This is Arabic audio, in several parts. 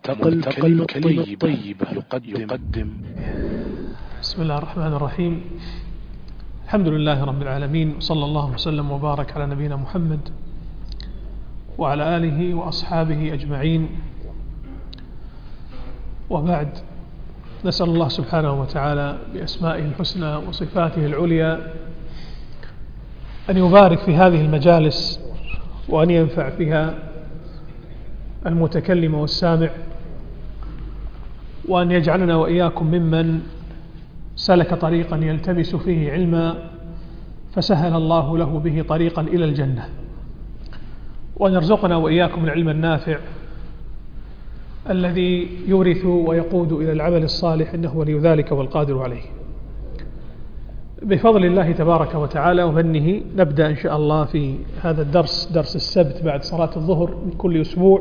ملتقى الكلمة الطيبة يقدم. بسم الله الرحمن الرحيم. الحمد لله رب العالمين، وصلى الله وسلم وبارك على نبينا محمد وعلى آله وأصحابه أجمعين، وبعد. نسأل الله سبحانه وتعالى بأسمائه الحسنى وصفاته العليا أن يبارك في هذه المجالس، وأن ينفع فيها المتكلم والسامع، وأن يجعلنا وإياكم ممن سلك طريقا يلتمس فيه علما فسهل الله له به طريقا إلى الجنة، وأن يرزقنا وإياكم العلم النافع الذي يورث ويقود إلى العمل الصالح، إنه ولي ذلك والقادر عليه. بفضل الله تبارك وتعالى ومنه نبدأ إن شاء الله في هذا الدرس، درس السبت بعد صلاة الظهر من كل أسبوع،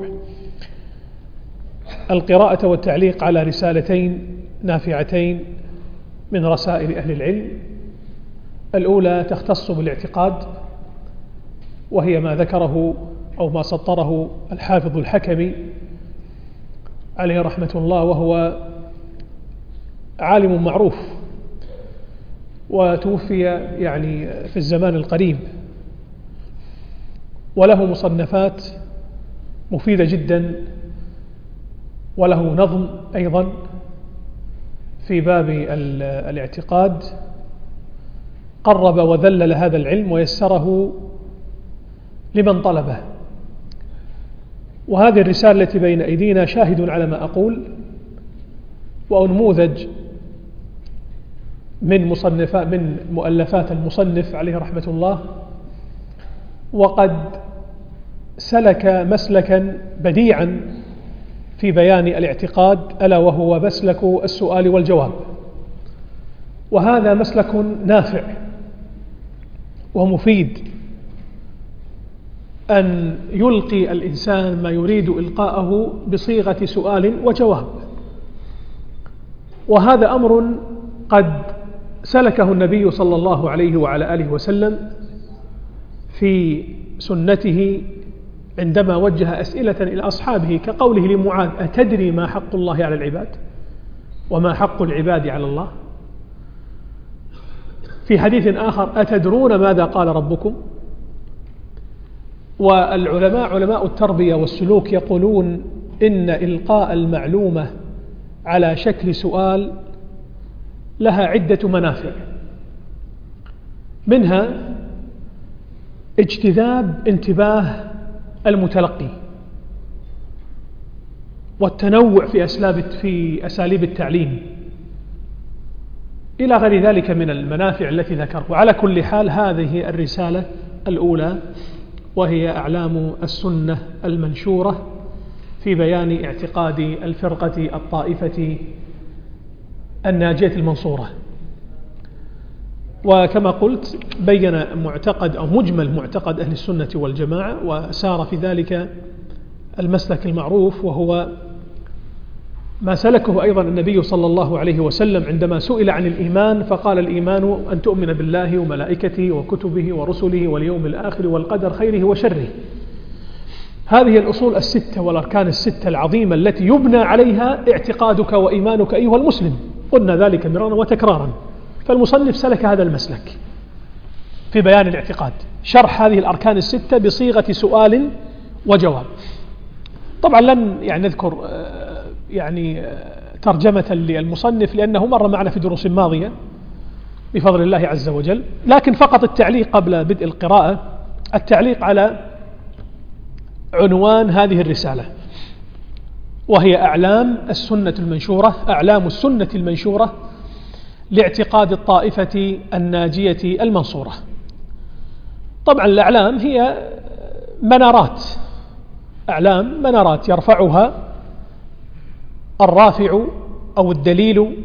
القراءة والتعليق على رسالتين نافعتين من رسائل أهل العلم. الأولى تختص بالاعتقاد، وهي ما ذكره أو ما سطره الحافظ الحكمي عليه رحمة الله، وهو عالم معروف وتوفي يعني في الزمان القريب، وله مصنفات مفيدة جدا، وله نظم أيضا في باب الاعتقاد، قرب وذلل هذا العلم ويسره لمن طلبه. وهذه الرسالة التي بين أيدينا شاهد على ما أقول، ونموذج من مؤلفات المصنف عليه رحمة الله، وقد سلك مسلكا بديعا في بيان الاعتقاد، ألا وهو مسلك السؤال والجواب. وهذا مسلك نافع ومفيد، أن يلقي الإنسان ما يريد إلقاءه بصيغة سؤال وجواب. وهذا أمر قد سلكه النبي صلى الله عليه وعلى آله وسلم في سنته عندما وجه أسئلة إلى أصحابه، كقوله لمعاذ: أتدري ما حق الله على العباد وما حق العباد على الله؟ في حديث آخر: أتدرون ماذا قال ربكم؟ والعلماء علماء التربية والسلوك يقولون إن إلقاء المعلومة على شكل سؤال لها عدة منافع، منها اجتذاب انتباه المتلقي، والتنوع في أساليب التعليم، إلى غير ذلك من المنافع التي ذكرت. وعلى كل حال، هذه الرسالة الأولى، وهي أعلام السنة المنشورة في بيان اعتقاد الفرقة الطائفة الناجية المنصورة. وكما قلت، بين معتقد أو مجمل معتقد أهل السنة والجماعة، وسار في ذلك المسلك المعروف، وهو ما سلكه أيضا النبي صلى الله عليه وسلم عندما سئل عن الإيمان، فقال: الإيمان أن تؤمن بالله وملائكته وكتبه ورسله واليوم الآخر والقدر خيره وشره. هذه الأصول الستة والأركان الستة العظيمة التي يبنى عليها اعتقادك وإيمانك أيها المسلم. قلنا ذلك مرارا وتكرارا. فالمصنف سلك هذا المسلك في بيان الاعتقاد، شرح هذه الأركان الستة بصيغة سؤال وجواب. طبعا لن نذكر ترجمة للمصنف، لأنه مر معنا في دروس ماضية بفضل الله عز وجل، لكن فقط التعليق قبل بدء القراءة، التعليق على عنوان هذه الرسالة، وهي أعلام السنة المنشورة لاعتقاد الطائفة الناجية المنصورة. طبعا الأعلام هي منارات يرفعها الرافع أو الدليل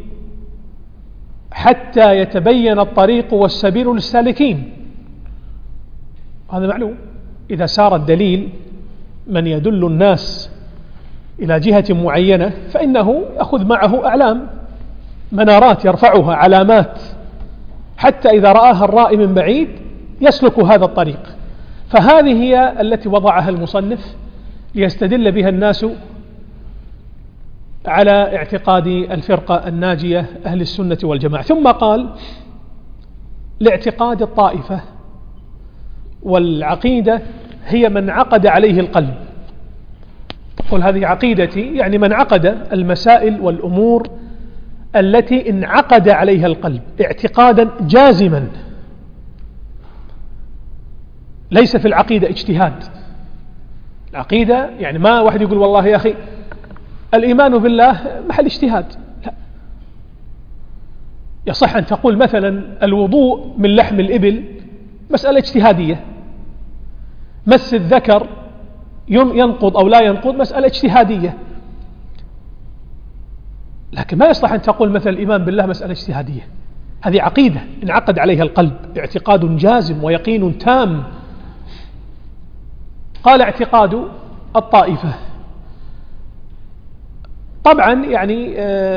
حتى يتبين الطريق والسبيل للسالكين. هذا معلوم، إذا سار الدليل من يدل الناس إلى جهة معينة، فإنه يأخذ معه أعلام، منارات يرفعها، علامات، حتى إذا رآها الرائي من بعيد يسلك هذا الطريق. فهذه هي التي وضعها المصنف ليستدل بها الناس على اعتقاد الفرقة الناجية أهل السنة والجماعة. ثم قال لاعتقاد الطائفة والعقيدة هي من عقد عليه القلب. قل هذه عقيدتي، يعني من عقد المسائل والأمور التي انعقد عليها القلب اعتقادا جازما. ليس في العقيدة اجتهاد. العقيدة يعني ما واحد يقول والله يا أخي الإيمان بالله محل اجتهاد، لا. يصح أن تقول مثلا الوضوء من لحم الإبل مسألة اجتهادية، مس الذكر ينقض أو لا ينقض مسألة اجتهادية، لكن ما يصلح أن تقول مثلا الإيمان بالله مسألة اجتهادية. هذه عقيدة انعقد عليها القلب اعتقاد جازم ويقين تام. قال اعتقاد الطائفة، طبعا يعني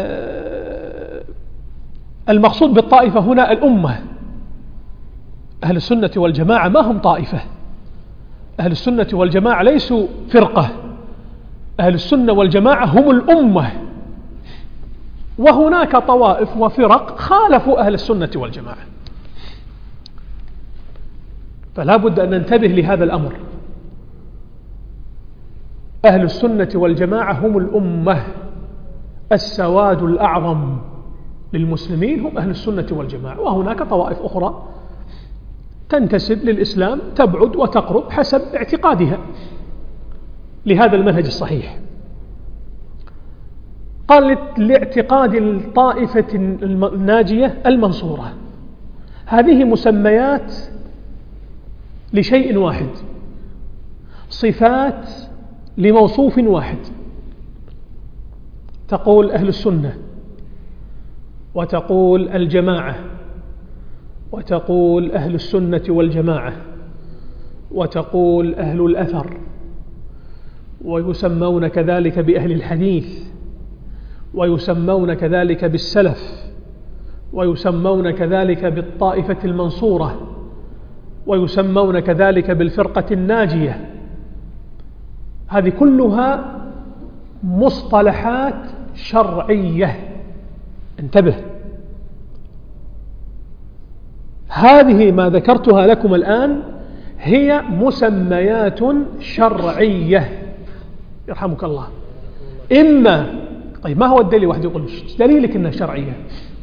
المقصود بالطائفة هنا الأمة. أهل السنة والجماعة ما هم طائفة، أهل السنة والجماعة ليسوا فرقة، أهل السنة والجماعة هم الأمة، وهناك طوائف وفرق خالفوا أهل السنة والجماعة. فلا بد أن ننتبه لهذا الأمر. أهل السنة والجماعة هم الأمة، السواد الأعظم للمسلمين هم أهل السنة والجماعة، وهناك طوائف أخرى تنتسب للإسلام تبعد وتقرب حسب اعتقادها لهذا المنهج الصحيح. قال لاعتقاد الطائفة الناجية المنصورة. هذه مسميات لشيء واحد، صفات لموصوف واحد. تقول أهل السنة، وتقول الجماعة، وتقول أهل السنة والجماعة، وتقول أهل الأثر، ويسمون كذلك بأهل الحديث، ويسمون كذلك بالسلف، ويسمون كذلك بالطائفة المنصورة، ويسمون كذلك بالفرقة الناجية. هذه كلها مصطلحات شرعية، انتبه. هذه ما ذكرتها لكم الآن هي مسميات شرعية يرحمك الله. إما طيب ما هو الدليل؟ واحد يقول دليلك أنها شرعية.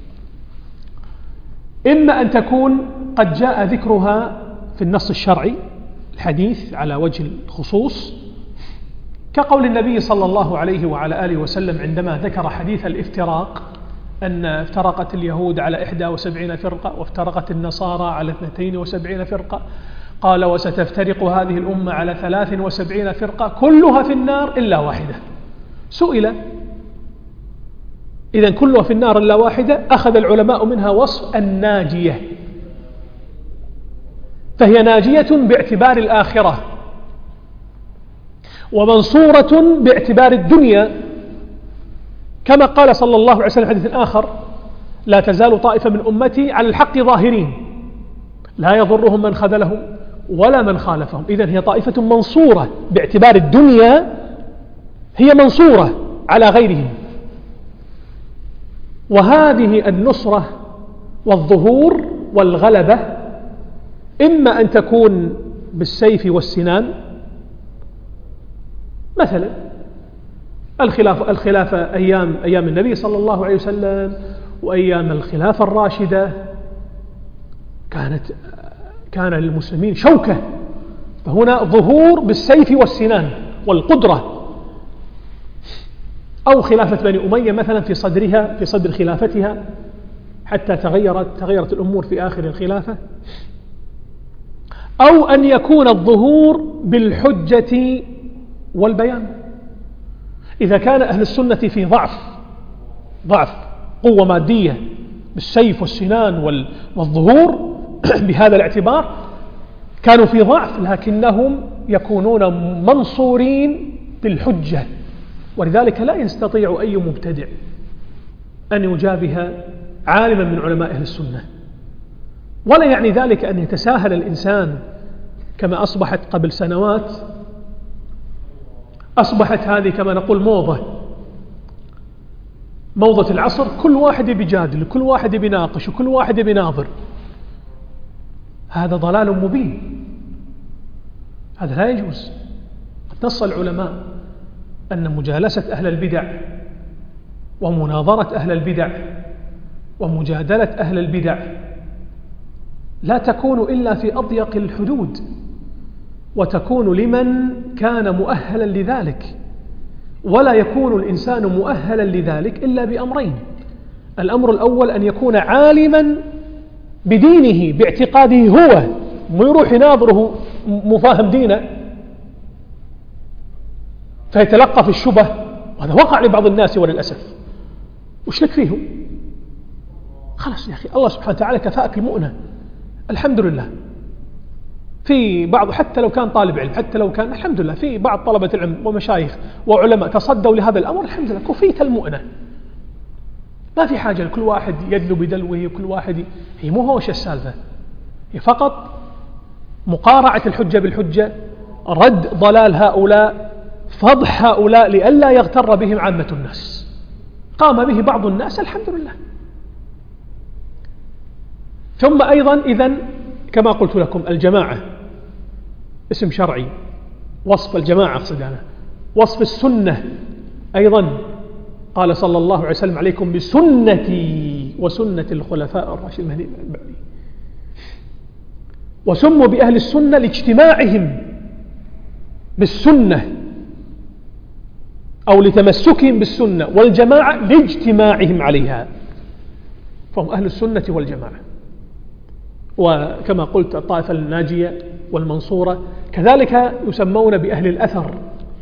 إما أن تكون قد جاء ذكرها في النص الشرعي الحديث على وجه الخصوص، كقول النبي صلى الله عليه وعلى آله وسلم عندما ذكر حديث الافتراق، أن افترقت اليهود على 71 فرقة وافترقت النصارى على 72 فرقة، قال وستفترق هذه الأمة على 73 فرقة كلها في النار إلا واحدة. سئل إذن كلها في النار إلا واحدة، أخذ العلماء منها وصف الناجية، فهي ناجية باعتبار الآخرة، ومنصورة باعتبار الدنيا، كما قال صلى الله عليه وسلم حديث آخر لا تزال طائفة من أمتي على الحق ظاهرين لا يضرهم من خذلهم ولا من خالفهم. إذن هي طائفة منصورة باعتبار الدنيا، هي منصورة على غيرهم. وهذه النصرة والظهور والغلبة إما أن تكون بالسيف والسنان، مثلا الخلافة أيام النبي صلى الله عليه وسلم وأيام الخلافة الراشدة كان للمسلمين شوكة، فهنا ظهور بالسيف والسنان والقدرة. أو خلافة بني أمية مثلا في صدر خلافتها حتى تغيرت الأمور في آخر الخلافة. أو أن يكون الظهور بالحجة والبيان، إذا كان أهل السنة في ضعف قوة مادية بالسيف والسنان والظهور بهذا الاعتبار كانوا في ضعف، لكنهم يكونون منصورين بالحجة. ولذلك لا يستطيع أي مبتدع أن يجابه عالما من علماء أهل السنة. ولا يعني ذلك أن يتساهل الإنسان، كما أصبحت قبل سنوات أصبحت هذه كما نقول موضة، موضة العصر كل واحد بيجادل، كل واحد بيناقش، وكل واحد بيناظر. هذا ضلال مبين، هذا لا يجوز. قد نص العلماء أن مجالسة أهل البدع ومناظرة أهل البدع ومجادلة أهل البدع لا تكون إلا في أضيق الحدود، وتكون لمن كان مؤهلا لذلك، ولا يكون الإنسان مؤهلا لذلك إلا بأمرين. الأمر الأول أن يكون عالما بدينه باعتقاده هو، ويروح يناظره مفاهم دينه فيتلقى في الشبه، وهذا وقع لبعض الناس وللأسف. وش لك فيه؟ خلاص يا أخي، الله سبحانه وتعالى كفاءك المؤنة، الحمد لله. في بعض حتى لو كان طالب علم، حتى لو كان الحمد لله في بعض طلبة العلم ومشايخ وعلماء تصدوا لهذا الأمر، الحمد لله كفيت المؤنة. ما في حاجة لكل واحد يدلو بدلوه، وكل واحد هي مو هوش السالفة، هي فقط مقارعة الحجة بالحجة، رد ضلال هؤلاء، فضح هؤلاء لئلا يغتر بهم عامة الناس. قام به بعض الناس الحمد لله. ثم أيضا إذن كما قلت لكم الجماعة اسم شرعي، وصف الجماعة أقصد أنا، وصف السنة أيضا قال صلى الله عليه وسلم: عليكم بسنتي وسنة الخلفاء الراشدين المهديين من بعدي. وسموا بأهل السنة لاجتماعهم بالسنة أو لتمسكهم بالسنة، والجماعة لاجتماعهم عليها، فهم أهل السنة والجماعة. وكما قلت الطائفة الناجية والمنصورة كذلك يسمون بأهل الأثر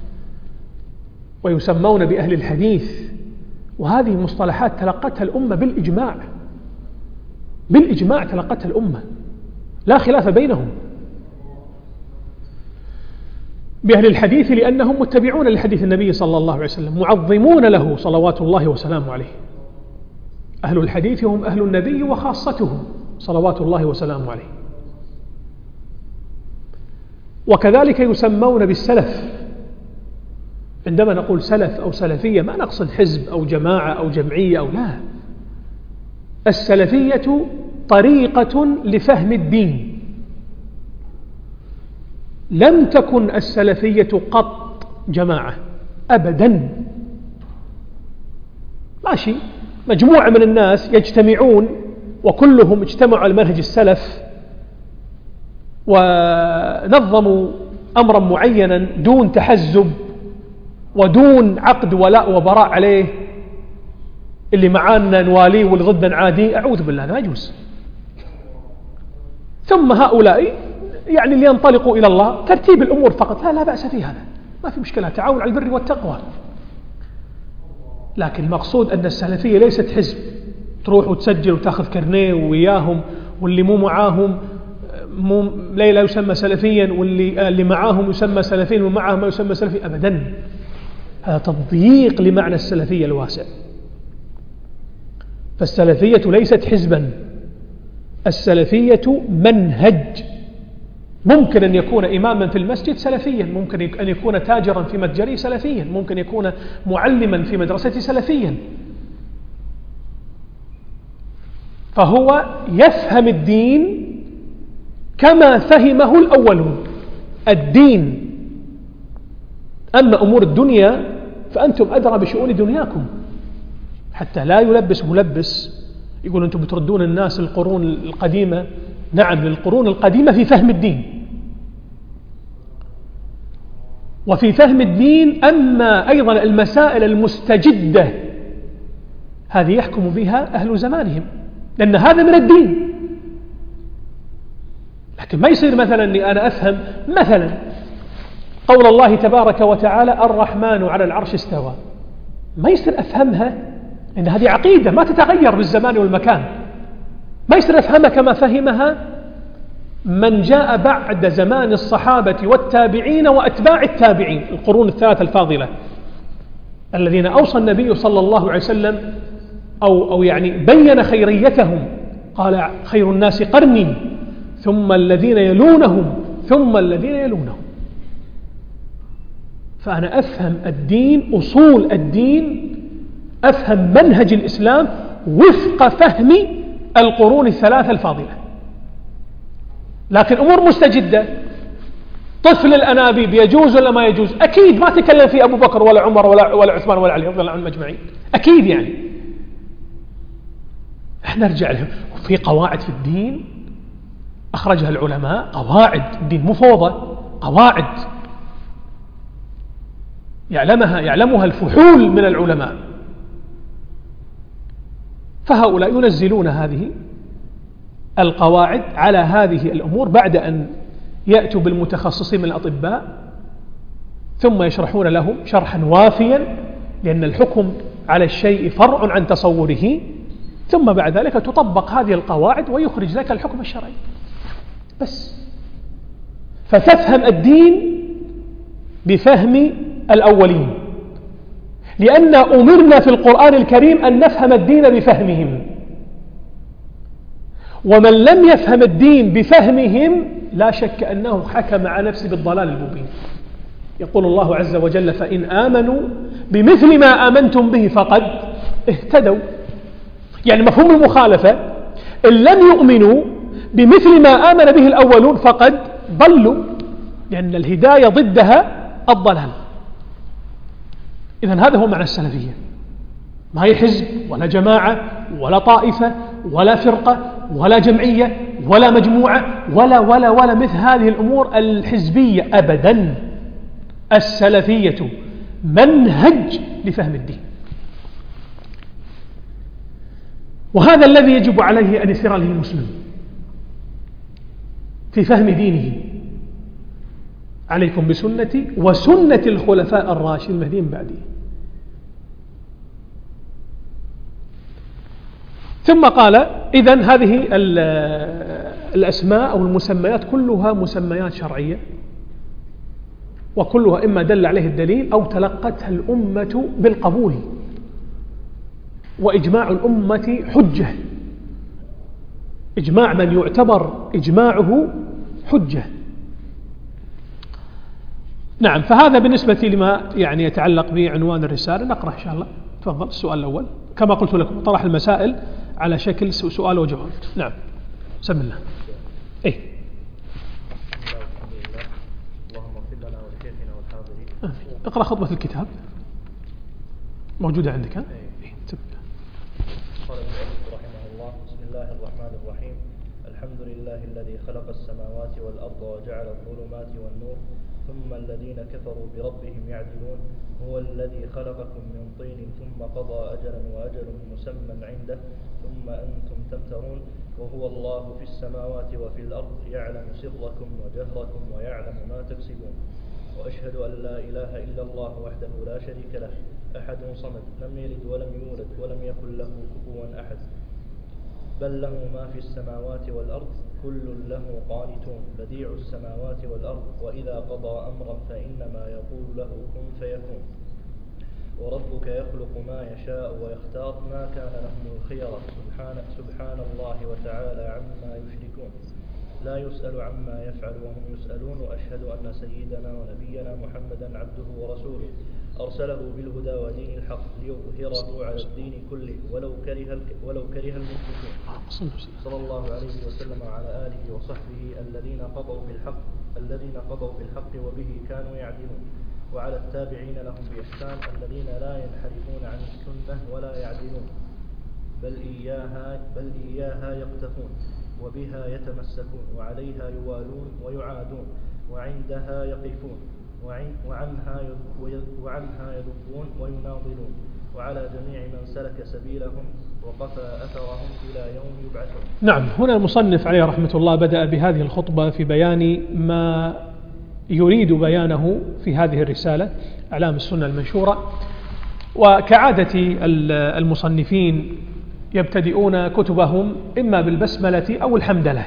ويسمون بأهل الحديث، وهذه مصطلحات تلقتها الأمة بالإجماع، بالإجماع تلقتها الأمة لا خلاف بينهم. بأهل الحديث لأنهم متبعون لحديث النبي صلى الله عليه وسلم، معظمون له صلوات الله وسلامه عليه. أهل الحديث هم أهل النبي وخاصته صلوات الله وسلامه عليه. وكذلك يسمون بالسلف. عندما نقول سلف أو سلفية ما نقصد حزب أو جماعة أو جمعية أو لا، السلفية طريقة لفهم الدين. لم تكن السلفية قط جماعة أبدا، ماشي مجموعة من الناس يجتمعون وكلهم اجتمعوا على منهج السلف ونظموا أمرا معينا دون تحزب ودون عقد ولاء وبراء عليه، اللي معانا نواليه واللي ضدنا نعاديه، أعوذ بالله، لا يجوز. ثم هؤلاء يعني اللي ينطلقوا إلى الله ترتيب الأمور فقط، لا بأس في هذا، ما في مشكلة، تعاون على البر والتقوى. لكن المقصود أن السلفية ليست حزب تروح وتسجل وتأخذ كرنيه وياهم، واللي مو معاهم لا يسمى سلفيا، واللي معاهم يسمى سلفيا ومعهم ما يسمى سلفي، أبدا. هذا تضييق لمعنى السلفية الواسع. فالسلفية ليست حزبا، السلفية منهج. ممكن أن يكون إماما في المسجد سلفيا، ممكن أن يكون تاجرا في متجره سلفيا، ممكن يكون معلما في مدرسة سلفيا. فهو يفهم الدين كما فهمه الأولون الدين. أما أمور الدنيا فأنتم أدرى بشؤون دنياكم، حتى لا يلبس ملبس يقول أنتم بتردون الناس القرون القديمة. نعم، للقرون القديمة في فهم الدين وفي فهم الدين، أما أيضا المسائل المستجدة هذه يحكم بها أهل زمانهم، لأن هذا من الدين. لكن ما يصير مثلا أني أنا أفهم مثلا قول الله تبارك وتعالى الرحمن على العرش استوى، ما يصير أفهمها، لأن هذه عقيدة ما تتغير بالزمان والمكان، ما يصير أفهمها كما فهمها من جاء بعد زمان الصحابة والتابعين وأتباع التابعين، القرون الثلاثة الفاضلة الذين أوصى النبي صلى الله عليه وسلم أو يعني بين خيريتهم، قال خير الناس قرني ثم الذين يلونهم ثم الذين يلونهم. فأنا أفهم الدين، أصول الدين أفهم منهج الإسلام وفق فهم القرون الثلاثة الفاضلة. لكن أمور مستجدة، طفل الأنابيب يجوز ولا ما يجوز؟ أكيد ما تكلم فيه أبو بكر ولا عمر ولا عثمان ولا علي رضي الله عنهم أجمعين، أكيد. يعني احنا نرجع لهم. في قواعد في الدين أخرجها العلماء، قواعد الدين مو فوضى، قواعد يعلمها الفحول من العلماء، فهؤلاء ينزلون هذه القواعد على هذه الأمور بعد أن يأتوا بالمتخصصين من الأطباء، ثم يشرحون لهم شرحا وافيا، لأن الحكم على الشيء فرع عن تصوره، ثم بعد ذلك تطبق هذه القواعد ويخرج لك الحكم الشرعي بس. فتفهم الدين بفهم الأولين، لأن أمرنا في القرآن الكريم أن نفهم الدين بفهمهم، ومن لم يفهم الدين بفهمهم لا شك أنه حكم على نفسه بالضلال المبين. يقول الله عز وجل: فإن آمنوا بمثل ما آمنتم به فقد اهتدوا. يعني مفهوم المخالفة: إن لم يؤمنوا بمثل ما آمن به الأولون فقد ضلوا، لأن الهداية ضدها الضلال. إذن هذا هو معنى السلفية، ما هي حزب ولا جماعة ولا طائفة ولا فرقة ولا جمعية ولا مجموعة ولا مثل هذه الأمور الحزبية أبدا. السلفية منهج لفهم الدين، وهذا الذي يجب عليه أن يسير عليه المسلم في فهم دينه. عليكم بسنتي وسنة الخلفاء الراشدين المهديين بعدي. ثم قال: إذن هذه الأسماء أو المسميات كلها مسميات شرعية، وكلها إما دل عليه الدليل أو تلقتها الأمة بالقبول، وإجماع الأمة حجة، إجماع من يعتبر إجماعه حجة. نعم، فهذا بالنسبة لما يعني يتعلق بعنوان الرسالة. نقرأ إن شاء الله. تفضل. السؤال الأول كما قلت لكم طرح المسائل على شكل سؤال وجواب. نعم، بسم الله. إيه؟ اللهم اغفر لنا ولشيخنا والحاضرين. اقرأ خطبة الكتاب موجودة عندك. قال المؤلف رحمه الله: بسم الله الرحمن الرحيم. الحمد لله الذي خلق السماوات والأرض وجعل الظلمات والنور ثم الذين كفروا بربهم يعدلون. هو الذي خلقكم من طين ثم قضى أجلا وأجل مسمى عنده ثم أنتم تمترون. وهو الله في السماوات وفي الأرض يعلم سركم وجهركم ويعلم ما تكسبون. وأشهد أن لا إله إلا الله وحده لا شريك له أحد صمد لم يلد ولم يولد ولم يكن له كفوا أحد. بل له ما في السماوات والأرض كل له قانتون. بديع السماوات والأرض وإذا قضى أمرا فإنما يقول له كن فيكون. وربك يخلق ما يشاء ويختار ما كان لهم الخيرة سبحان الله وتعالى عما يشركون. لا يسأل عما يفعل وهم يسألون. وأشهد أن سيدنا ونبينا محمدا عبده ورسوله أرسله بالهدى ودين الحق ليظهره على الدين كله ولو كره المشركون. صلى الله عليه وسلم وعلى آله وصحبه الذين قضوا بالحق وبه كانوا يعدلون. وعلى التابعين لهم بإحسان الذين لا ينحرفون عن السنة ولا يعدلون بل إياها يقتفون وبها يتمسكون وعليها يوالون ويعادون وعندها يقفون وعنها يذبون ويناضلون. وعلى جميع من سلك سبيلهم وقفى أثرهم إلى يوم يبعثون. نعم، هنا المصنف عليه رحمة الله بدأ بهذه الخطبة في بيان ما يريد بيانه في هذه الرسالة أعلام السنة المنشورة. وكعادة المصنفين يبتدئون كتبهم إما بالبسملة أو الحمدلة.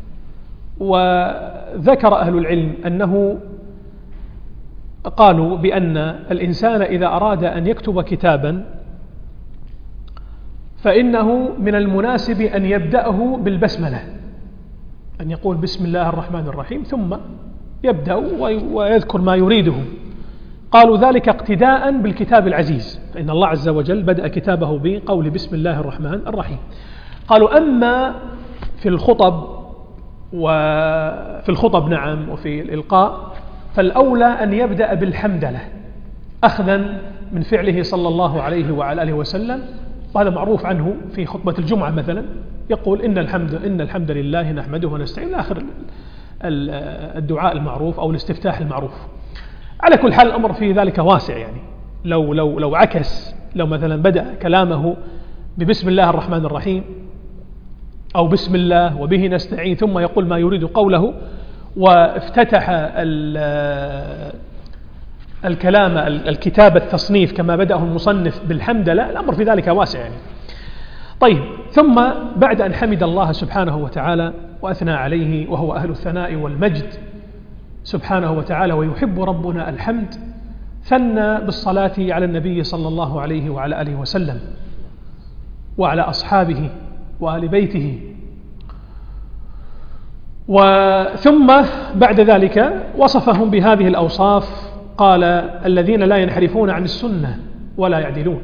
وذكر أهل العلم أنه قالوا بأن الإنسان إذا أراد أن يكتب كتابا فإنه من المناسب أن يبدأه بالبسملة، أن يقول بسم الله الرحمن الرحيم ثم يبدأ ويذكر ما يريده قالوا ذلك اقتداء بالكتاب العزيز، فإن الله عز وجل بدأ كتابه بقول بسم الله الرحمن الرحيم. قالوا أما في الخطب نعم وفي الإلقاء فالأولى أن يبدأ بالحمدلة أخذا من فعله صلى الله عليه وعلى آله وسلم، وهذا معروف عنه في خطبة الجمعة مثلا يقول إن الحمد لله نحمده ونستعين آخر الدعاء المعروف أو الاستفتاح المعروف. على كل حال الأمر في ذلك واسع، يعني لو عكس، لو مثلا بدأ كلامه ببسم الله الرحمن الرحيم أو بسم الله وبه نستعين ثم يقول ما يريد قوله، وافتتح الكلام الكتاب التصنيف كما بدأه المصنف بالحمدلله، الأمر في ذلك واسع يعني. طيب، ثم بعد أن حمد الله سبحانه وتعالى وأثنى عليه وهو أهل الثناء والمجد سبحانه وتعالى ويحب ربنا الحمد، ثنى بالصلاة على النبي صلى الله عليه وعلى آله وسلم وعلى أصحابه وآل بيته. ثم بعد ذلك وصفهم بهذه الأوصاف، قال الذين لا ينحرفون عن السنة ولا يعدلون،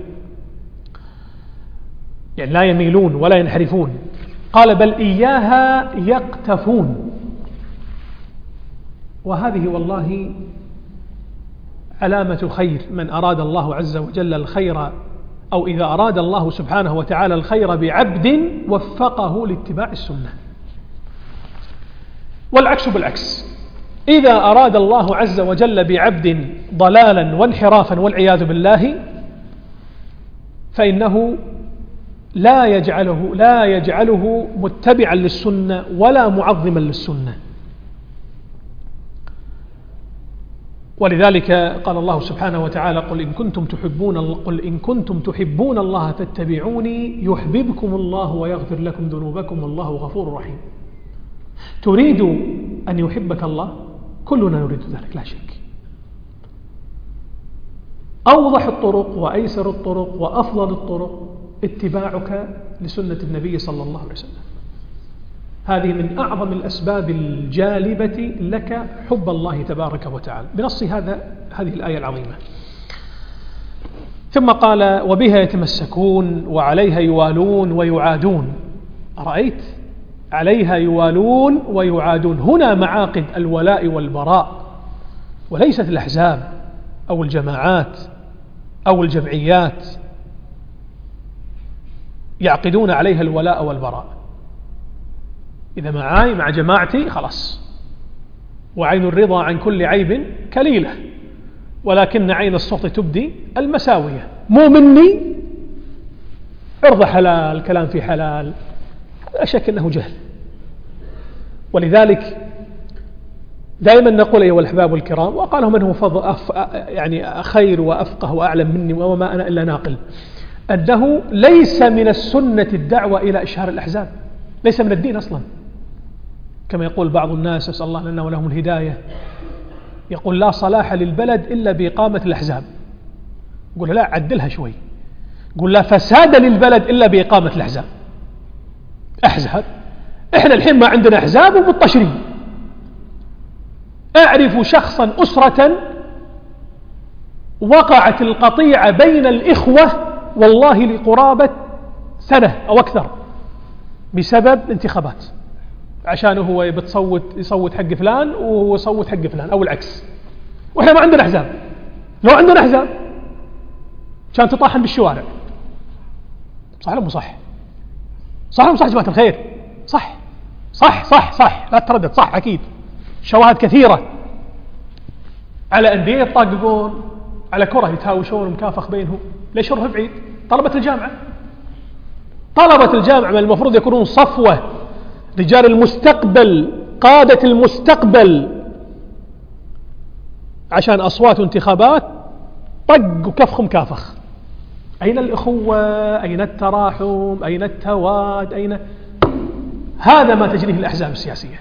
يعني لا يميلون ولا ينحرفون. قال بل إياها يقتفون، وهذه والله علامة خير. من أراد الله عز وجل الخير، أو إذا أراد الله سبحانه وتعالى الخير بعبد وفقه لاتباع السنة، والعكس بالعكس. إذا أراد الله عز وجل بعبد ضلالا وانحرافا والعياذ بالله فإنه لا يجعله متبعا للسنة ولا معظما للسنة. ولذلك قال الله سبحانه وتعالى قل إن كنتم تحبون الله فاتبعوني يحببكم الله ويغفر لكم ذنوبكم والله غفور رحيم. تريد أن يحبك الله؟ كلنا نريد ذلك لا شك. أوضح الطرق وأيسر الطرق وأفضل الطرق اتباعك لسنة النبي صلى الله عليه وسلم. هذه من أعظم الأسباب الجالبة لك حب الله تبارك وتعالى بنص هذه الآية العظيمة. ثم قال وبها يتمسكون وعليها يوالون ويعادون. رأيت؟ عليها يوالون ويعادون، هنا معاقد الولاء والبراء، وليست الأحزاب أو الجماعات أو الجمعيات يعقدون عليها الولاء والبراء. إذا معاي مع جماعتي خلاص، وعين الرضا عن كل عيب كليلة، ولكن عين السخط تبدي المساوية. مو مني عرض حلال، كلام في حلال، لا شك أنه جهل. ولذلك دائما نقول أيها الأحباب الكرام، وقالوا من هو يعني خير وأفقه وأعلم مني وما أنا إلا ناقل، أنه ليس من السنة الدعوة إلى إشهار الأحزاب، ليس من الدين أصلا، كما يقول بعض الناس نسأل الله لنا ولهم الهداية، يقول لا صلاح للبلد إلا بإقامة الأحزاب. يقول لا عدلها شوي، يقول لا فساد للبلد إلا بإقامة الأحزاب. أحزاب؟ إحنا الحين ما عندنا أحزاب ومنتشرين. أعرف شخصا أسرة وقعت القطيعة بين الإخوة والله لقرابة سنة أو أكثر بسبب انتخابات، عشان هو يصوت حق فلان وهو يصوت حق فلان أو العكس. وإحنا ما عندنا أحزاب. لو عندنا أحزاب كان تطاحن بالشوارع. صح ولا مو صح؟ صح ولا مو صح جماعة الخير؟ صح صح صح صح، لا تردد، صح أكيد. شواهد كثيرة على أندية يطاققون، على كرة يتهاوشون ومكافخ بينهم. ليش يروح بعيد؟ طلبة الجامعة من المفروض يكونون صفوة، رجال المستقبل، قادة المستقبل، عشان أصوات وانتخابات طق وكفخ مكافخ. أين الأخوة؟ أين التراحم؟ أين التواد؟ أين؟ هذا ما تجريه الأحزاب السياسية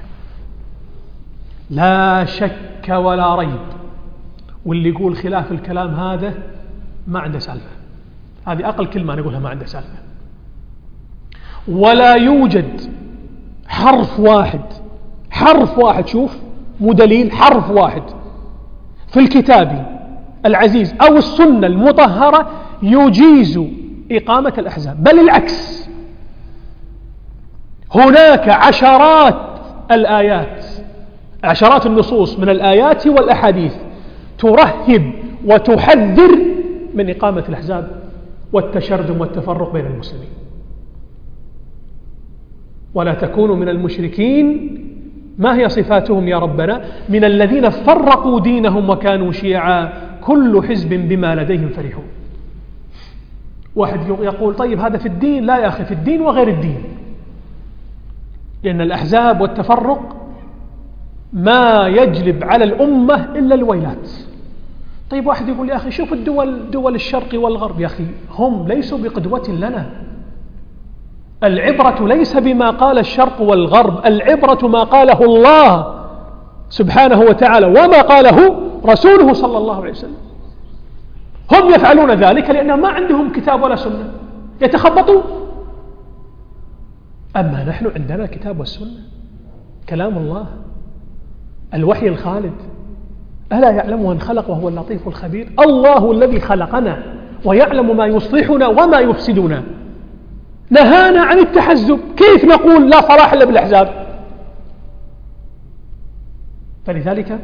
لا شك ولا ريب. واللي يقول خلاف الكلام هذا ما عنده سالفة. هذه أقل كلمة نقولها، ما عنده سالفة. ولا يوجد حرف واحد، شوف، مو دليل، حرف واحد في الكتاب العزيز أو السنة المطهرة يجيز إقامة الأحزاب، بل العكس، هناك عشرات الآيات، عشرات النصوص من الآيات والأحاديث ترهب وتحذر من إقامة الأحزاب والتشرذم والتفرق بين المسلمين. ولا تكونوا من المشركين، ما هي صفاتهم يا ربنا؟ من الذين فرقوا دينهم وكانوا شيعا كل حزب بما لديهم فرحون. واحد يقول طيب هذا في الدين، لا يا أخي، في الدين وغير الدين، لأن الأحزاب والتفرق ما يجلب على الأمة إلا الويلات. طيب واحد يقول يا أخي شوف دول الشرق والغرب، يا أخي هم ليسوا بقدوة لنا. العبرة ليس بما قال الشرق والغرب، العبرة ما قاله الله سبحانه وتعالى وما قاله رسوله صلى الله عليه وسلم. هم يفعلون ذلك لأنهم ما عندهم كتاب ولا سنة، يتخبطون. أما نحن عندنا الكتاب والسنة، كلام الله، الوحي الخالد. ألا يعلم من خلق وهو اللطيف الخبير؟ الله الذي خلقنا ويعلم ما يصلحنا وما يفسدنا، نهانا عن التحزب. كيف نقول لا صلاح إلا بالأحزاب؟ فلذلك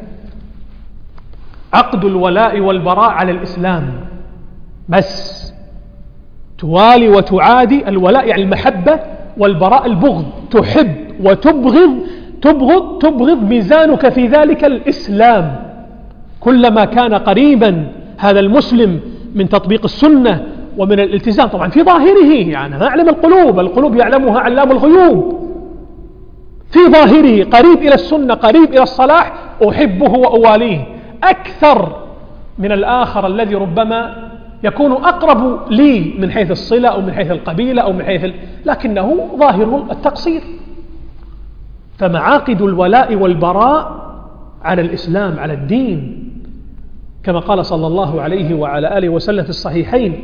عقد الولاء والبراء على الإسلام بس، توالي وتعادي. الولاء يعني المحبة، والبراء البغض، تحب وتبغض. تبغض ميزانك في ذلك الإسلام. كلما كان قريبا هذا المسلم من تطبيق السنة ومن الالتزام، طبعا في ظاهره، يعني ما أعلم القلوب يعلمها علام الغيوب. في ظاهره قريب إلى السنة، قريب إلى الصلاح، أحبه وأواليه أكثر من الآخر الذي ربما يكون أقرب لي من حيث الصلة أو من حيث القبيلة أو من حيث لكنه ظاهر التقصير. فمعاقد الولاء والبراء على الإسلام، على الدين، كما قال صلى الله عليه وعلى آله وسلم في الصحيحين،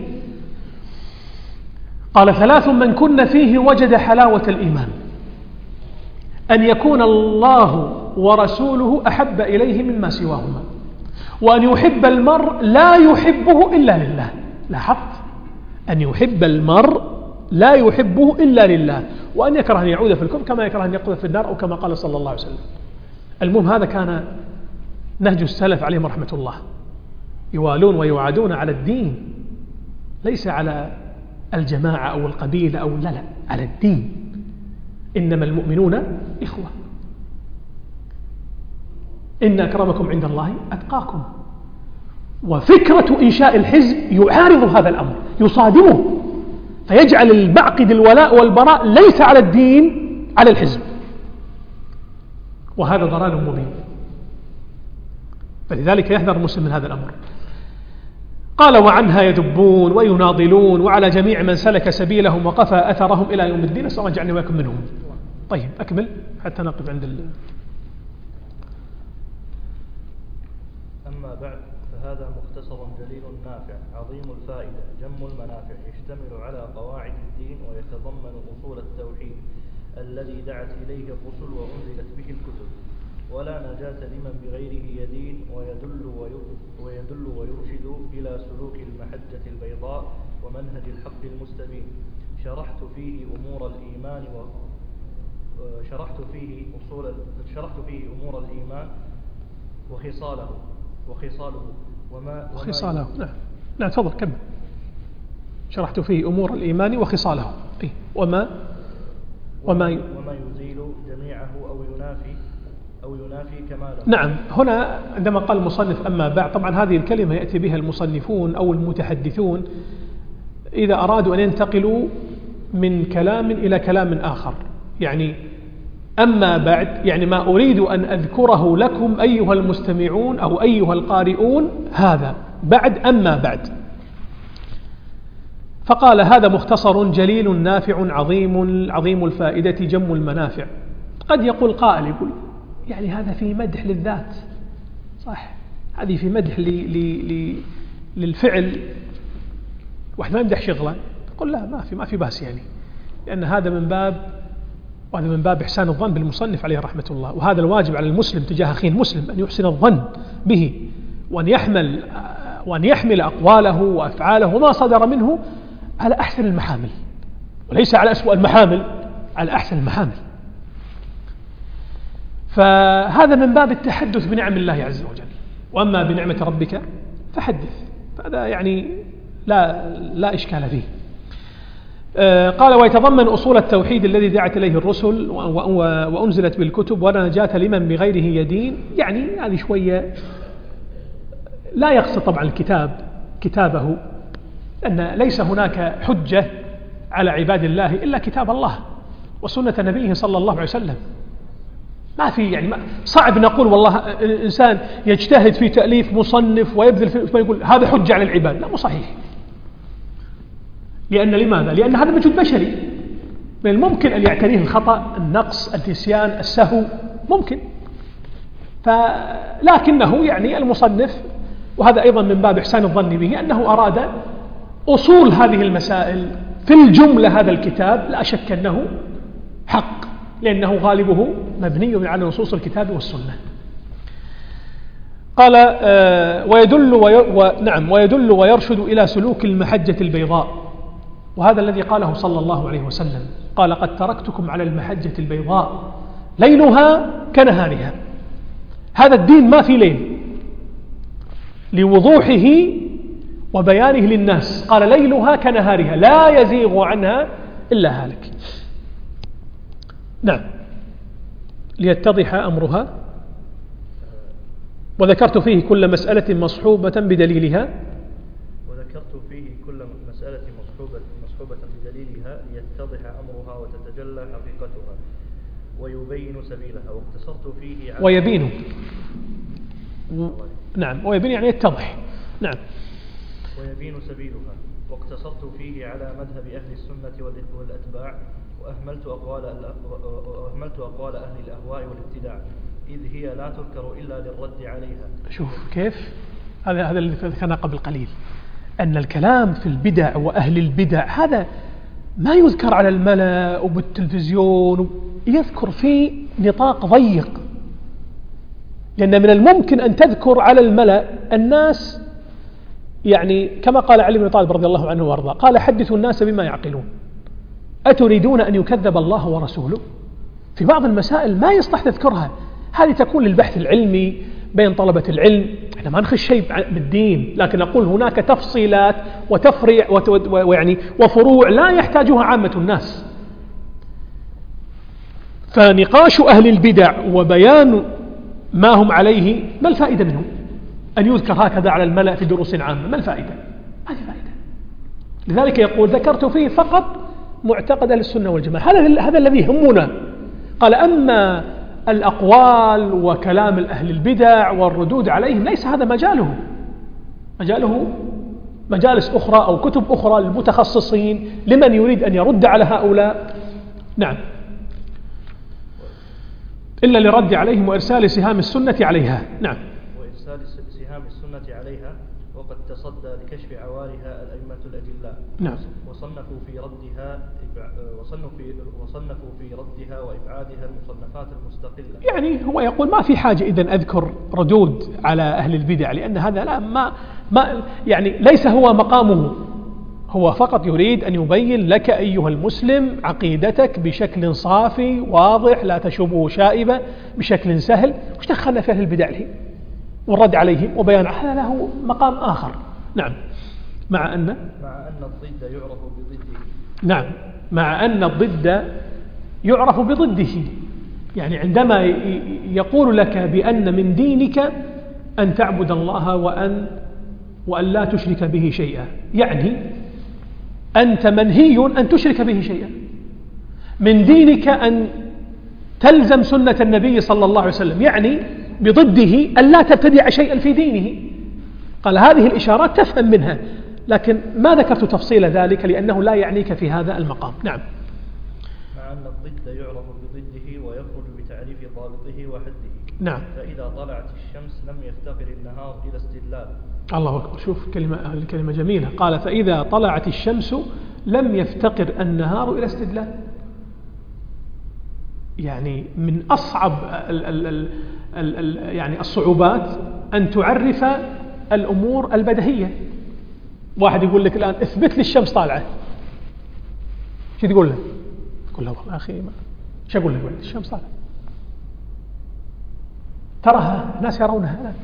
قال 3 من كن فيه وجد حلاوة الإيمان: أن يكون الله ورسوله أحب إليه مما سواهما، وأن يحب المرء لا يحبه إلا لله. لاحظت؟ أن يحب المرء لا يحبه إلا لله، وأن يكره أن يعود في الكفر كما يكره أن يقذف في النار، أو كما قال صلى الله عليه وسلم. المهم هذا كان نهج السلف عليهم رحمة الله، يوالون ويعادون على الدين، ليس على الجماعة أو القبيلة أو لا، على الدين. إنما المؤمنون إخوة. إن أكرمكم عند الله أتقاكم. وفكرة إنشاء الحزب يعارض هذا الأمر، يصادمه، فيجعل المعقد الولاء والبراء ليس على الدين، على الحزب، وهذا ضلال مبين. فلذلك يحذر المسلم من هذا الأمر. قال: وعنها يدبون ويناضلون، وعلى جميع من سلك سبيلهم وقفى أثرهم إلى يوم الدين، نسأل الله أن يجعلنا وإياكم منهم. طيب أكمل حتى نقف عند أما بعد، فهذا مختصر جليل نافع عظيم الفائدة جم المنافع، يشتمل على قواعد الدين ويتضمن أصول التوحيد الذي دعت إليه الرسل وأنزلت به الكتب، ولا نجاة لمن بغيره يدين، ويدل ويرشد إلى سلوك المحجة البيضاء ومنهج الحق المستبين. شرحت فيه أمور الإيمان وخصاله. نعم تفضل كمل. شرحت فيه أمور الإيمان وخصاله، وما يزيل جميعه أو ينافي كماله. نعم. هنا عندما قال المصنف أما بعد، طبعا هذه الكلمة يأتي بها المصنفون أو المتحدثون إذا أرادوا أن ينتقلوا من كلام إلى كلام آخر. يعني أما بعد، يعني ما أريد أن أذكره لكم أيها المستمعون أو أيها القارئون، هذا بعد أما بعد. فقال: هذا مختصر جليل نافع عظيم الفائدة جم المنافع. قد يقول قائل، يقول يعني هذا في مدح للذات، صح، هذه في مدح للفعل، واحد ما يمدح شغله. تقول لا، ما في باس، يعني لأن هذا من باب إحسان الظن بالمصنف عليه رحمة الله. وهذا الواجب على المسلم تجاه أخيه المسلم، أن يحسن الظن به، وأن يحمل وأن يحمل أقواله وأفعاله وما صدر منه على أحسن المحامل، وليس على أسوأ المحامل، على أحسن المحامل. فهذا من باب التحدث بنعم الله عز وجل. وأما بنعمة ربك فحدث، فهذا يعني لا إشكال فيه. قال ويتضمن أصول التوحيد الذي دعت إليه الرسل وأنزلت بالكتب ولا نجاة لمن بغيره يدين. يعني هذه شوية لا يقصد طبعا الكتاب كتابه، أن ليس هناك حجة على عباد الله إلا كتاب الله وسنة نبيه صلى الله عليه وسلم. ما في يعني صعب نقول والله إنسان يجتهد في تأليف مصنف ويبذل في يقول هذا حجة على العباد، لا مو صحيح. لماذا؟ لأن هذا مجهود بشري، من الممكن أن يعتريه الخطأ، النقص، النسيان، السهو، ممكن. لكنه يعني المصنف، وهذا أيضا من باب إحسان الظن به، أنه أراد أصول هذه المسائل في الجملة. هذا الكتاب لا شك أنه حق، لأنه غالبه مبني على نصوص الكتاب والسنة. قال ويدل ويرشد إلى سلوك المحجة البيضاء، وهذا الذي قاله صلى الله عليه وسلم، قال قد تركتكم على المحجة البيضاء ليلها كنهارها. هذا الدين ما في ليل، لوضوحه وبيانه للناس. قال ليلها كنهارها لا يزيغ عنها إلا هالك. نعم، ليتضح أمرها. وذكرت فيه كل مسألة مصحوبة بدليلها، وذكرت فيه كل مسألة مصحوبة بدليلها ليتضح أمرها وتتجلى حقيقتها ويبين سبيلها. واقتصرت فيه على ويبين نعم، ويبين يعني يتضح. نعم، ويبين سبيلها. واقتصرت فيه على مذهب أهل السنة والأتباع، وأهملت أقوال أهل الأهواء والابتداع، إذ هي لا تذكر إلا للرد عليها. شوف كيف هذا اللي ذكرنا قبل قليل، أن الكلام في البدع وأهل البدع هذا ما يذكر على الملأ وبالتلفزيون، يذكر في نطاق ضيق. لأن من الممكن أن تذكر على الملأ الناس، يعني كما قال علي بن طالب رضي الله عنه وارضاه، قال حدثوا الناس بما يعقلون، أتريدون أن يكذب الله ورسوله؟ في بعض المسائل ما يصلح تذكرها، هذه تكون للبحث العلمي بين طلبة العلم. احنا ما نخش شيء بالدين، لكن نقول هناك تفصيلات وتفريع ويعني وفروع لا يحتاجها عامة الناس. فنقاش أهل البدع وبيان ما هم عليه، ما الفائدة منه أن يذكر هكذا على الملأ في دروس عامة؟ ما الفائدة؟ ما في فائدة. لذلك يقول ذكرت فيه فقط معتقد أهل السنة والجماعة، هذا الذي يهمنا. قال أما الأقوال وكلام الأهل البدع والردود عليهم ليس هذا مجاله مجالس أخرى أو كتب أخرى للمتخصصين لمن يريد أن يرد على هؤلاء. نعم، إلا لرد عليهم وإرسال سهام السنة عليها. نعم، وإرسال سهام السنة عليها. وقد تصدى لكشف عوارها الأئمة الأجلاء. نعم، وصنفوا في ردها وإبعادها المصنفات المستقلة. يعني هو يقول ما في حاجة إذن أذكر ردود على أهل البدع، لأن هذا لا ما يعني ليس هو مقامه. هو فقط يريد أن يبين لك أيها المسلم عقيدتك بشكل صافي واضح لا تشوبه شائبة، بشكل سهل. وش دخلنا في أهل البدع الحين والرد عليهم وبيان؟ هذا له مقام آخر. نعم، مع أن الضد يعرف بضده. نعم، مع أن الضد يعرف بضده. يعني عندما يقول لك بأن من دينك أن تعبد الله وأن لا تشرك به شيئا، يعني أنت منهي أن تشرك به شيئا. من دينك أن تلزم سنة النبي صلى الله عليه وسلم، يعني بضده أن لا تبتدع شيئا في دينه. قال هذه الإشارات تفهم منها، لكن ما ذكرت تفصيل ذلك لأنه لا يعنيك في هذا المقام. نعم، مع أن الضد يعرف بضده ويخرج بتعريف ضابطه وحده. نعم، فإذا طلعت الشمس لم يفتقر النهار إلى استدلال. الله أكبر، شوف كلمة جميلة. قال فإذا طلعت الشمس لم يفتقر النهار إلى استدلال. يعني من أصعب يعني الصعوبات أن تعرف الأمور البديهية. واحد يقول لك الآن اثبت لي الشمس طالعة، شو تقول له؟ تقول له والله أخي شو أقول لك بعد الشمس طالعة، تراها الناس يرونها الآن.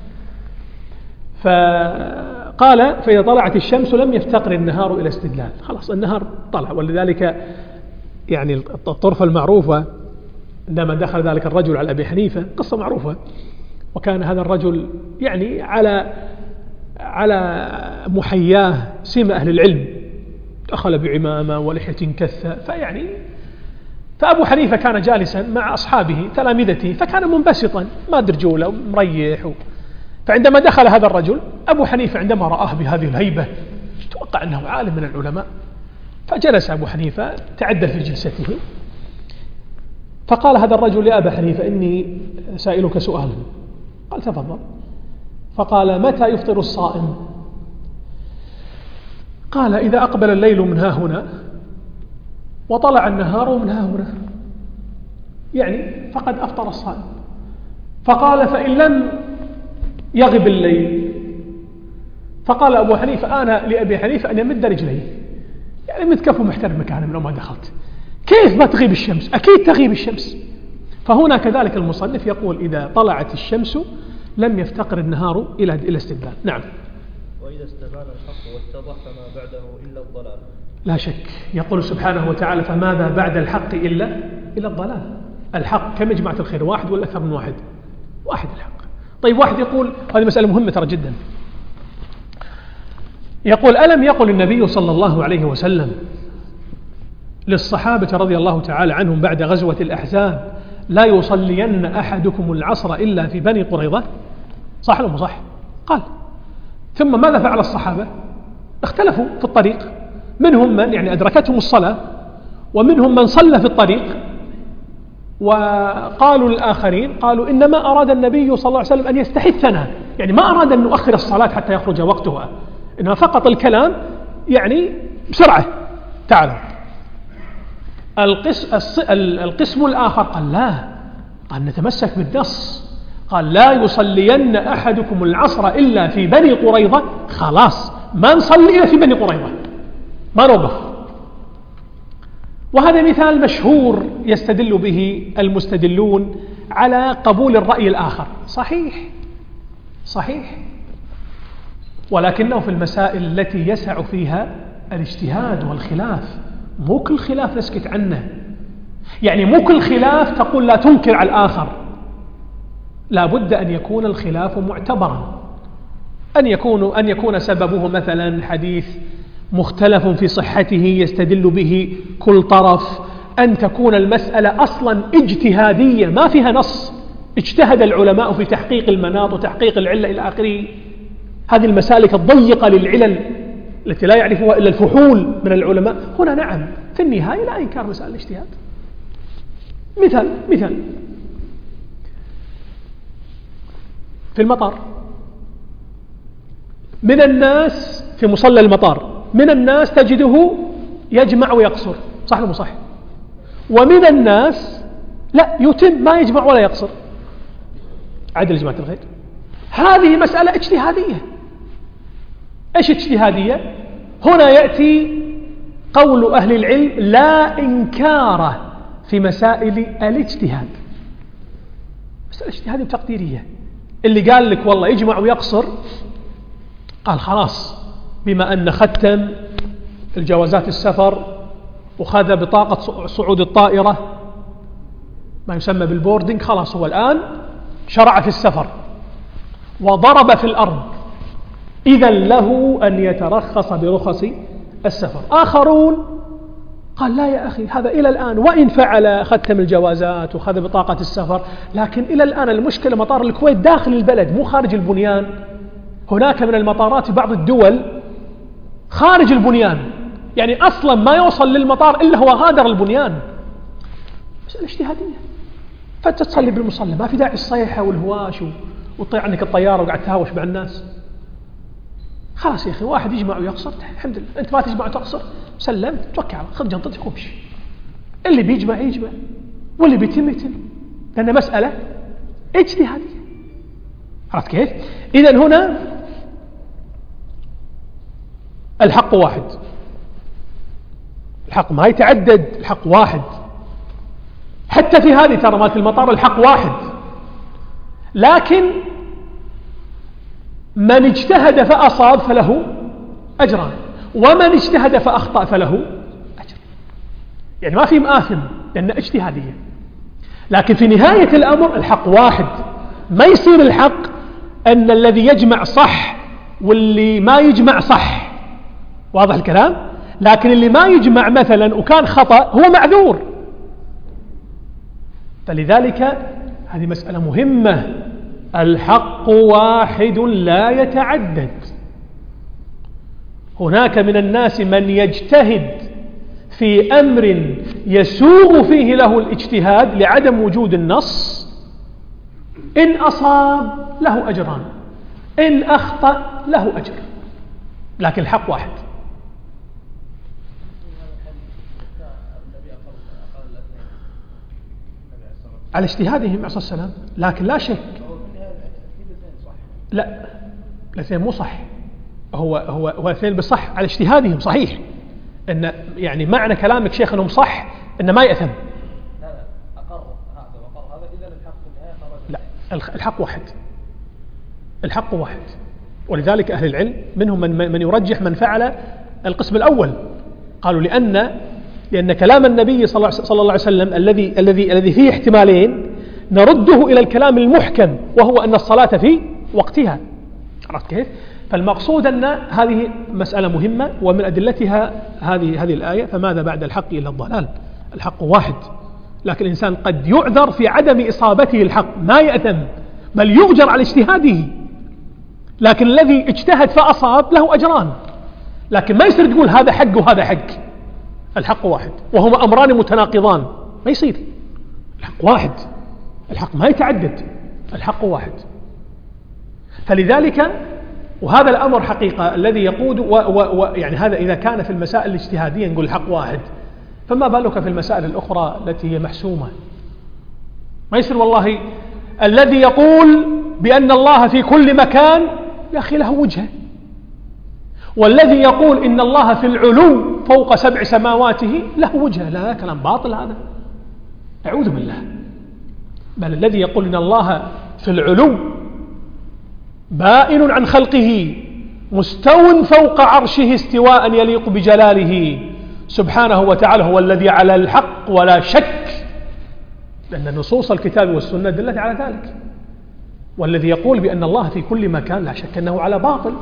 فقال فإذا طلعت الشمس لم يفتقر النهار إلى استدلال، خلاص النهار طلع. ولذلك يعني الطرفة المعروفة عندما دخل ذلك الرجل على أبي حنيفة، قصة معروفة، وكان هذا الرجل يعني على محياه سمة أهل العلم، دخل بعمامة ولحية كثة، فأبو حنيفة كان جالسا مع أصحابه تلامذته، فكان منبسطا ما درجوله مريح. فعندما دخل هذا الرجل أبو حنيفة عندما رآه بهذه الهيبة توقع أنه عالم من العلماء، فجلس أبو حنيفة تعدل في جلسته، فقال هذا الرجل يا أبا حنيفة إني سائلك سؤالا. قال تفضل. فقال متى يفطر الصائم؟ قال إذا أقبل الليل من ها هنا وطلع النهار من ها هنا، يعني فقد أفطر الصائم. فقال فإن لم يغب الليل؟ فقال أبو حنيفة أنا لأبي حنيفة أن يمد رجليه، يعني مد كفه محترم مكانه من ما دخلت، كيف ما تغيب الشمس؟ أكيد تغيب الشمس. فهنا كذلك المصنف يقول إذا طلعت الشمس لم يفتقر النهار إلى استدلال. نعم. وإذا استبان الحق واتضح فما بعده إلا الضلال. لا شك. يقول سبحانه وتعالى فماذا بعد الحق إلا الضلال. الحق كم يا جماعة الخير؟ واحد ولا أكثر من واحد؟ واحد الحق. طيب واحد يقول هذه مسألة مهمة ترى جدا، يقول ألم يقل النبي صلى الله عليه وسلم للصحابة رضي الله تعالى عنهم بعد غزوة الأحزاب لا يصلين أحدكم العصر إلا في بني قريظة؟ صح ولا مو صح؟ قال. ثم ماذا فعل الصحابة؟ اختلفوا في الطريق، منهم من يعني أدركتهم الصلاة، ومنهم من صلى في الطريق، وقالوا الآخرين قالوا إنما أراد النبي صلى الله عليه وسلم أن يستحثنا، يعني ما أراد أن نؤخر الصلاة حتى يخرج وقتها، إنها فقط الكلام يعني بسرعة. تعالوا. القسم الآخر قال لا، قال نتمسك بالنص، قال لا يصلين أحدكم العصر إلا في بني قريظة، خلاص ما نصلي إلا في بني قريظة، ما نوقف. وهذا مثال مشهور يستدل به المستدلون على قبول الرأي الآخر. صحيح، ولكنه في المسائل التي يسع فيها الاجتهاد والخلاف، مو كل خلاف نسكت عنه، يعني مو كل خلاف تقول لا تنكر على الآخر، لا بد أن يكون الخلاف معتبرا، أن يكون سببه مثلا حديث مختلف في صحته يستدل به كل طرف، أن تكون المسألة أصلا اجتهادية ما فيها نص، اجتهد العلماء في تحقيق المناط وتحقيق العلة إلى آخره. هذه المسالك الضيقة للعلل التي لا يعرفها إلا الفحول من العلماء، هنا نعم في النهاية لا إنكار مسألة الاجتهاد. مثال في المطار، من الناس في مصلى المطار من الناس تجده يجمع ويقصر، صح ولا مو صح؟ ومن الناس لا يتم ما يجمع ولا يقصر. عدل يا جماعة الخير، هذه مسألة اجتهادية. ايش اجتهادية؟ هنا يأتي قول أهل العلم لا إنكار في مسائل الاجتهاد، مسألة اجتهادية تقديرية. اللي قال لك والله يجمع ويقصر قال خلاص، بما أن ختم الجوازات السفر وخذ بطاقة صعود الطائرة ما يسمى بالبوردنج، خلاص هو الآن شرع في السفر وضرب في الأرض، إذا له أن يترخص برخص السفر. آخرون قال لا يا أخي، هذا إلى الآن وإن فعل ختم الجوازات وخذ بطاقة السفر، لكن إلى الآن المشكلة مطار الكويت داخل البلد مو خارج البنيان. هناك من المطارات في بعض الدول خارج البنيان، يعني أصلا ما يوصل للمطار إلا هو غادر البنيان. مسألة اجتهادية. فأنت تصلي بالمصلى، ما في داعي الصيحة والهواش وتطيع عنك الطيارة وقاعد تهاوش مع الناس. خلاص يا أخي، واحد يجمع ويقصر الحمد لله، أنت ما تجمع وتقصر سلمت، توكل على خذ جنطتك وامشي. اللي بيجمع يجمع واللي بيتم يتم، لأن مسألة اجتهادية. عرفت كيف؟ إذن هنا الحق واحد، الحق ما يتعدد، الحق واحد. حتى في هذه ترى مالت المطار الحق واحد، لكن من اجتهد فأصاب فله أجران، ومن اجتهد فأخطأ فله أجر. يعني ما في مآثم لأن اجتهادية، لكن في نهاية الأمر الحق واحد. ما يصير الحق أن الذي يجمع صح واللي ما يجمع صح، واضح الكلام؟ لكن اللي ما يجمع مثلا وكان خطأ هو معذور. فلذلك هذه مسألة مهمة، الحق واحد لا يتعدد. هناك من الناس من يجتهد في أمر يسوغ فيه له الاجتهاد لعدم وجود النص، إن أصاب له أجران، إن أخطأ له أجر، لكن الحق واحد. على اجتهادهم عليه الصلاة والسلام، لكن لا شك لا الاثنين مو صح، هو الاثنين بصح على اجتهادهم صحيح، ان يعني معنى كلامك شيخ انهم صح ان ما يأثم. لا اقر هذا وقر هذا، اذا الحق في النهايه خرج. لا، الحق واحد، الحق واحد. ولذلك اهل العلم منهم من يرجح من فعل القسم الاول، قالوا لأن كلام النبي صلى الله عليه وسلم الذي فيه احتمالين نرده إلى الكلام المحكم، وهو أن الصلاة في وقتها. عرفت كيف؟ فالمقصود أن هذه مسألة مهمة، ومن أدلتها هذه الآية: فماذا بعد الحق إلا الضلال. الحق واحد، لكن الإنسان قد يعذر في عدم إصابته الحق، ما يأثم بل يؤجر على اجتهاده، لكن الذي اجتهد فأصاب له أجران. لكن ما يصير تقول هذا حق وهذا حق، الحق واحد وهما أمران متناقضان، ما يصير. الحق واحد، الحق ما يتعدد، الحق واحد. فلذلك وهذا الأمر حقيقة الذي يقود يعني هذا إذا كان في المسائل الاجتهادية نقول الحق واحد، فما بالك في المسائل الأخرى التي هي محسومة. ما يصير والله الذي يقول بأن الله في كل مكان يا أخي له وجهه، والذي يقول إن الله في العلو فوق 7 سماواته له وجهه. لا، كلام باطل هذا، أعوذ بالله. بل الذي يقول إن الله في العلو بائن عن خلقه مستو فوق عرشه استواء يليق بجلاله سبحانه وتعالى هو الذي على الحق ولا شك، لأن نصوص الكتاب والسنة دلت على ذلك. والذي يقول بأن الله في كل مكان لا شك أنه على باطل.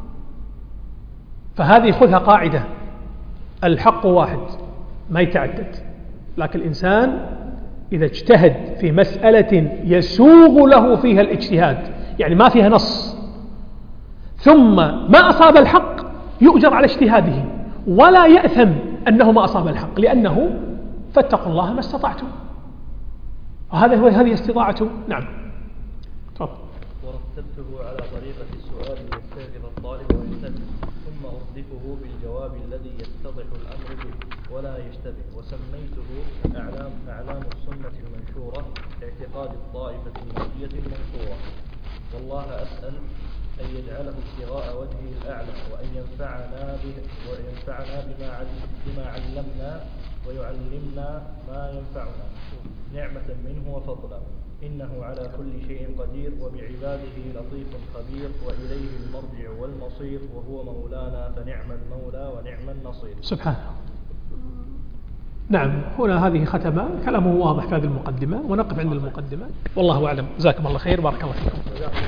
فهذه خذها قاعدة: الحق واحد ما يتعدد، لكن الإنسان إذا اجتهد في مسألة يسوغ له فيها الاجتهاد، يعني ما فيها نص، ثم ما أصاب الحق يؤجر على اجتهاده ولا يأثم أنه ما أصاب الحق، لأنه فاتقوا الله ما استطعتم، هذه استطاعته. نعم. تفضل. ورتبته على طريقة السؤال يستيقظ الطالب ويستفيد، ثم أردفه بالجواب الذي يتضح الأمر به ولا يشتبه، وسميته أعلام السنة المنشورة اعتقاد الطائفة الناجية المنصورة. والله أسأل أن يجعله ابتغاء وجهه الأعلى، وأن ينفعنا بما علمنا ويعلمنا ما ينفعنا نعمة منه وفضلا، إنه على كل شيء قدير وبعباده لطيف خبير، وإليه المرجع والمصير، وهو مولانا فنعم المولى ونعم النصير. سبحانه. نعم، هنا هذه ختمة، كلامه واضح في هذه المقدمة، ونقف عند المقدمة. والله أعلم. جزاكم الله خير، بارك الله فيكم.